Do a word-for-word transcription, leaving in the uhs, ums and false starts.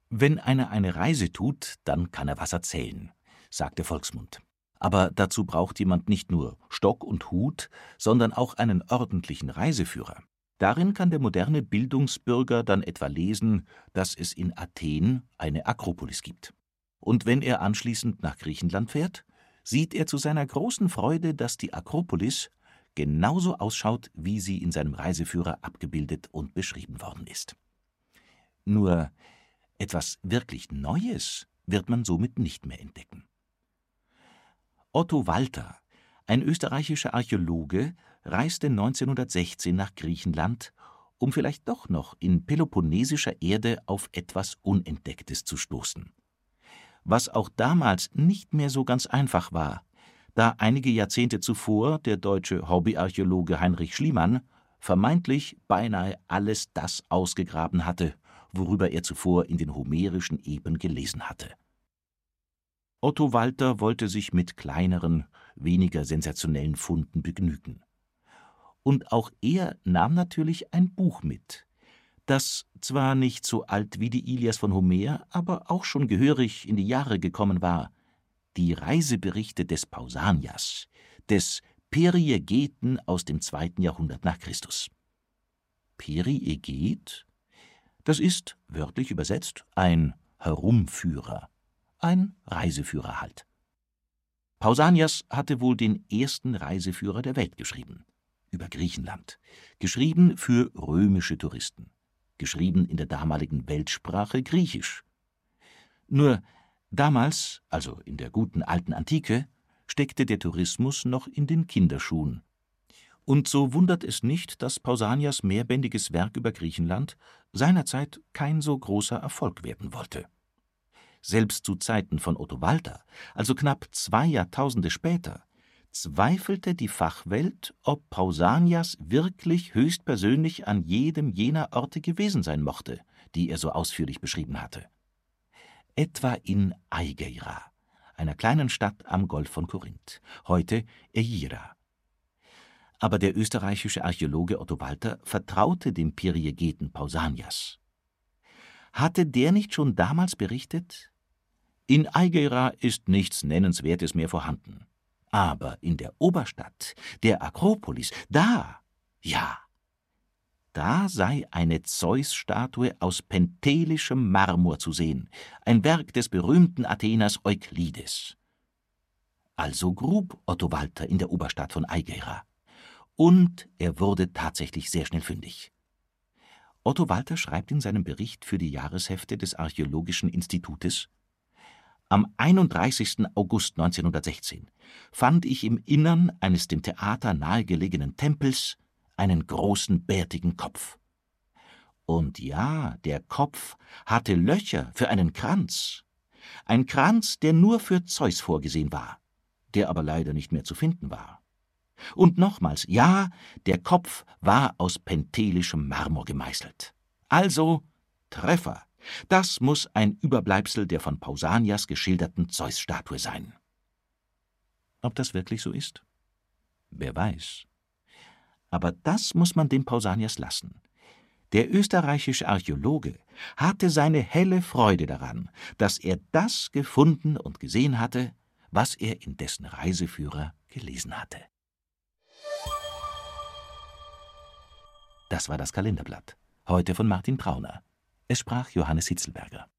Wenn einer eine Reise tut, dann kann er was erzählen, sagt der Volksmund. Aber dazu braucht jemand nicht nur Stock und Hut, sondern auch einen ordentlichen Reiseführer. Darin kann der moderne Bildungsbürger dann etwa lesen, dass es in Athen eine Akropolis gibt. Und wenn er anschließend nach Griechenland fährt, sieht er zu seiner großen Freude, dass die Akropolis genauso ausschaut, wie sie in seinem Reiseführer abgebildet und beschrieben worden ist. Nur etwas wirklich Neues wird man somit nicht mehr entdecken. Otto Walther, ein österreichischer Archäologe, reiste neunzehnhundertsechzehn nach Griechenland, um vielleicht doch noch in peloponnesischer Erde auf etwas Unentdecktes zu stoßen. Was auch damals nicht mehr so ganz einfach war, da einige Jahrzehnte zuvor der deutsche Hobbyarchäologe Heinrich Schliemann vermeintlich beinahe alles das ausgegraben hatte, worüber er zuvor in den homerischen Epen gelesen hatte. Otto Walther wollte sich mit kleineren, weniger sensationellen Funden begnügen. Und auch er nahm natürlich ein Buch mit, das zwar nicht so alt wie die Ilias von Homer, aber auch schon gehörig in die Jahre gekommen war: die Reiseberichte des Pausanias, des Periegeten aus dem zweiten Jahrhundert nach Christus. Perieget? Das ist, wörtlich übersetzt, ein Herumführer, ein Reiseführer halt. Pausanias hatte wohl den ersten Reiseführer der Welt geschrieben, über Griechenland, geschrieben für römische Touristen, geschrieben in der damaligen Weltsprache Griechisch. Nur damals, also in der guten alten Antike, steckte der Tourismus noch in den Kinderschuhen. Und so wundert es nicht, dass Pausanias mehrbändiges Werk über Griechenland seinerzeit kein so großer Erfolg werden wollte. Selbst zu Zeiten von Otto Walther, also knapp zwei Jahrtausende später, zweifelte die Fachwelt, ob Pausanias wirklich höchstpersönlich an jedem jener Orte gewesen sein mochte, die er so ausführlich beschrieben hatte. Etwa in Aigeira, einer kleinen Stadt am Golf von Korinth, heute Eira. Aber der österreichische Archäologe Otto Walther vertraute dem Periegeten Pausanias. Hatte der nicht schon damals berichtet: In Aigeira ist nichts Nennenswertes mehr vorhanden, aber in der Oberstadt, der Akropolis, da, ja, da sei eine Zeus-Statue aus pentelischem Marmor zu sehen, ein Werk des berühmten Atheners Euklides. Also grub Otto Walther in der Oberstadt von Aigeira. Und er wurde tatsächlich sehr schnell fündig. Otto Walther schreibt in seinem Bericht für die Jahreshefte des Archäologischen Institutes: Am einunddreißigsten August neunzehnhundertsechzehn fand ich im Innern eines dem Theater nahegelegenen Tempels einen großen bärtigen Kopf. Und ja, der Kopf hatte Löcher für einen Kranz. Ein Kranz, der nur für Zeus vorgesehen war, der aber leider nicht mehr zu finden war. Und nochmals, ja, der Kopf war aus pentelischem Marmor gemeißelt. Also Treffer. Das muss ein Überbleibsel der von Pausanias geschilderten Zeus-Statue sein. Ob das wirklich so ist? Wer weiß. Aber das muss man dem Pausanias lassen. Der österreichische Archäologe hatte seine helle Freude daran, dass er das gefunden und gesehen hatte, was er in dessen Reiseführer gelesen hatte. Das war das Kalenderblatt, heute von Martin Brauner. Es sprach Johannes Hitzelberger.